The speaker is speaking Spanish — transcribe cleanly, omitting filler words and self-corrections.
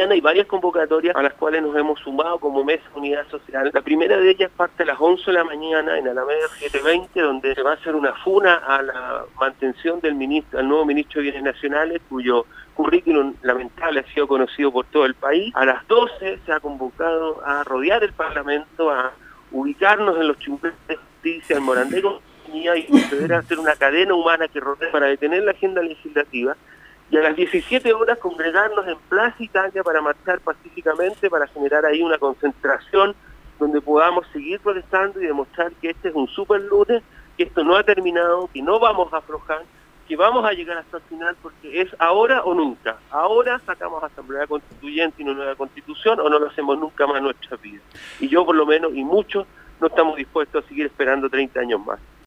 mañana hay varias convocatorias a las cuales nos hemos sumado como Mesa Unidad Social. La primera de ellas parte a las 11 de la mañana en Alameda 720, donde se va a hacer una funa a la mantención del nuevo ministro de Bienes Nacionales, cuyo currículum lamentable ha sido conocido por todo el país. A las 12 se ha convocado a rodear el Parlamento, a ubicarnos en los chumbetes de justicia, en Morandé y proceder a hacer una cadena humana que rodee para detener la agenda legislativa. Y a las 17 horas congregarnos en Plaza Italia para marchar pacíficamente, para generar ahí una concentración donde podamos seguir protestando y demostrar que este es un super lunes, que esto no ha terminado, que no vamos a aflojar, que vamos a llegar hasta el final, porque es ahora o nunca. Ahora sacamos Asamblea Constituyente y una nueva Constitución, o no lo hacemos nunca más en nuestra vida. Y yo por lo menos, y muchos, no estamos dispuestos a seguir esperando 30 años más.